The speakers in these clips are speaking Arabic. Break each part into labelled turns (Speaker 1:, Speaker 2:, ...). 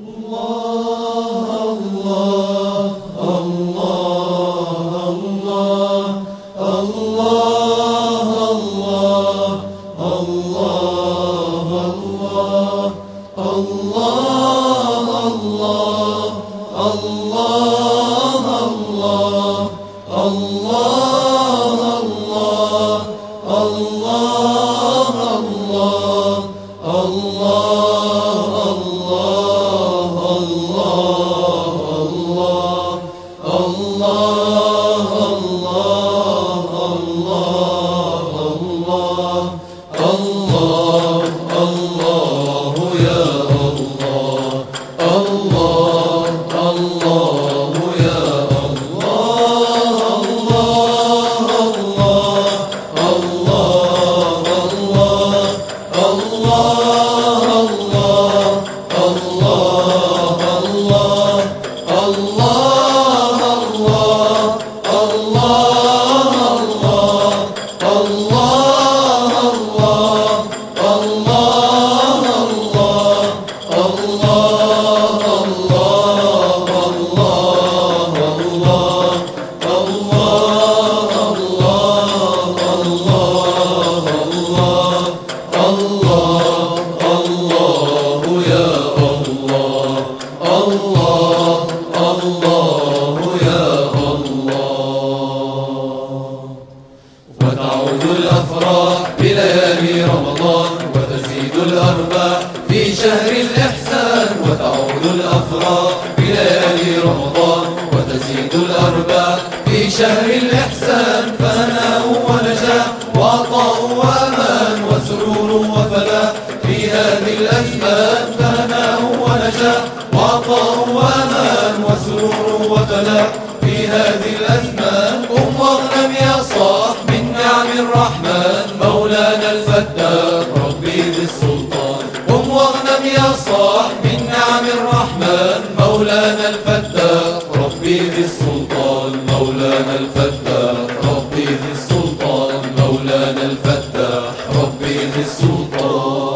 Speaker 1: وتعود الأفراح بليالي رمضان وتزيد الأرباح في شهر الإحسان. وتعود الأفراح بليالي رمضان وتزيد الأرباح في شهر الإحسان. فهناء ونجاح وعطاء وأمان وسرور وفلاح في هذه الأزمان. فهناء ونجاح وعطاء وأمان وسرور وفلاح في هذه الأزمان. قم واغنم يا صاح من نعم الرحمن مولانا الفتاح ربي ذي السلطان. قم واغنم يا صاح من نعم الرحمن مولانا الفتاح ربي ذي السلطان. مولانا الفتاح ربي ذي السلطان. مولانا الفتاح ربي ذي السلطان.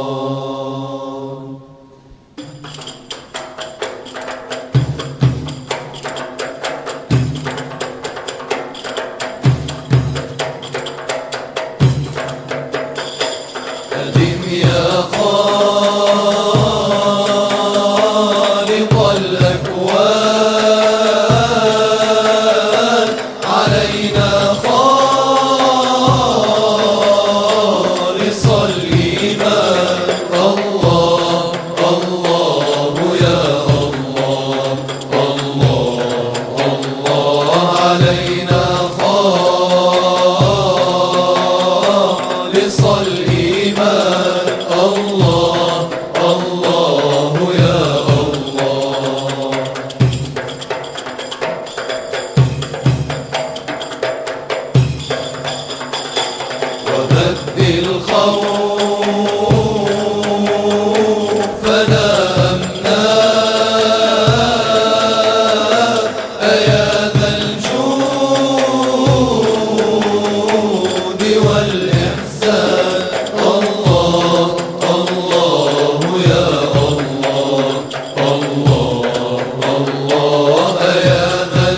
Speaker 1: أدم يا خالق الأكوان علينا خالص الإيمان. الله الله يا الله الله الله علينا خالص الإيمان. الله الله يا الله. وبدل خوفنا أمنا أيا ذا الجود والإحسان. الله الله يا الله الله الله أيا ذا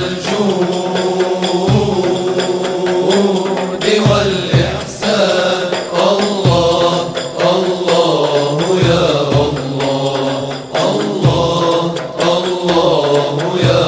Speaker 1: الجود والإحسان. الله الله يا الله الله الله يا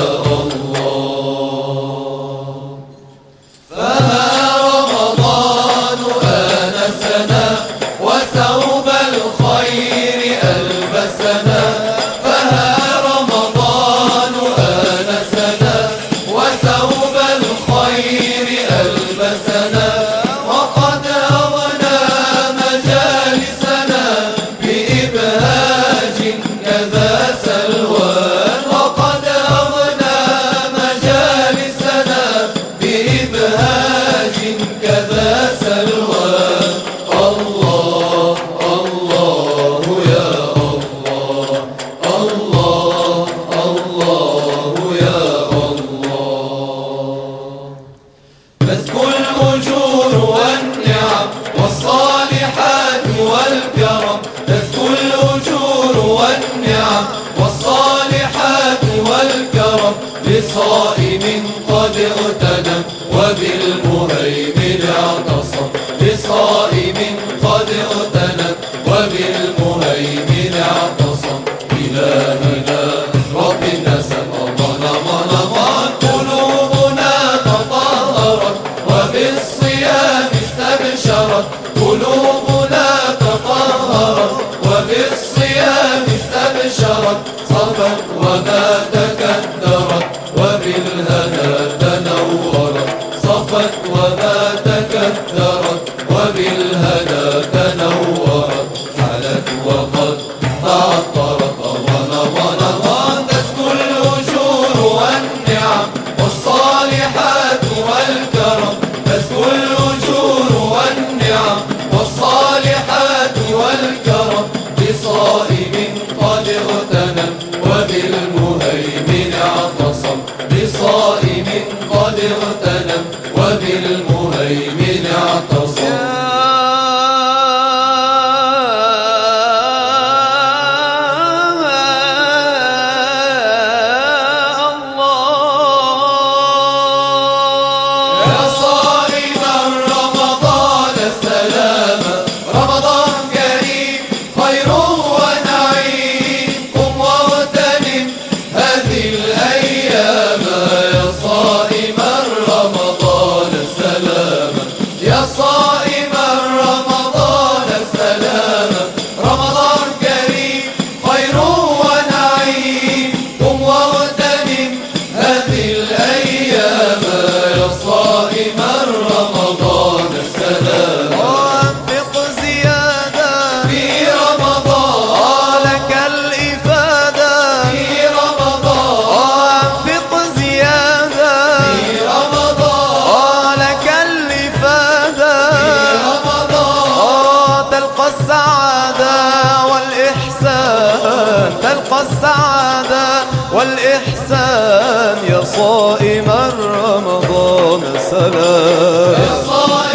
Speaker 1: الله. فها رمضان آنسنا وثوب الخير ألبسنا. فها رمضان آنسنا وثوب الخير ألبسنا. وقد أغنى مجالسنا بإبهاج كذا سلوان. وقد أغنى مجالسنا بإبهاج كذا سلوان. الله الله يا الله الله الله يا الله. تزكو الأجور والنعم والصالحات والكرم. تزكو الأجور والنعم لصائم قد اغتنم وبالمهيمن اعتصم لصائم قد اغتنم وبالمهيمن اعتصم إلهنا رب الناس أمان أمان أمان قلوبنا تطهرت وبالصيام استبشرت قلوبنا تطهرت وبالصيام استبشرت صفت وما تكدرت وبالهنا تنورت صفت وما تكدرت وبالهنا تنورت حلت وقد تعطرت أمان أمان أمان تزكو الأجور والنعم والصالحات والكرم تزكو الأجور والنعم والصالحات والكرم بصائم قد اغتنم وبالمهيمن اعتصم بصائم قد اغتنم وبالمهيمن اعتصم
Speaker 2: تلقى السعادة والإحسان يا صائم رمضان سلام.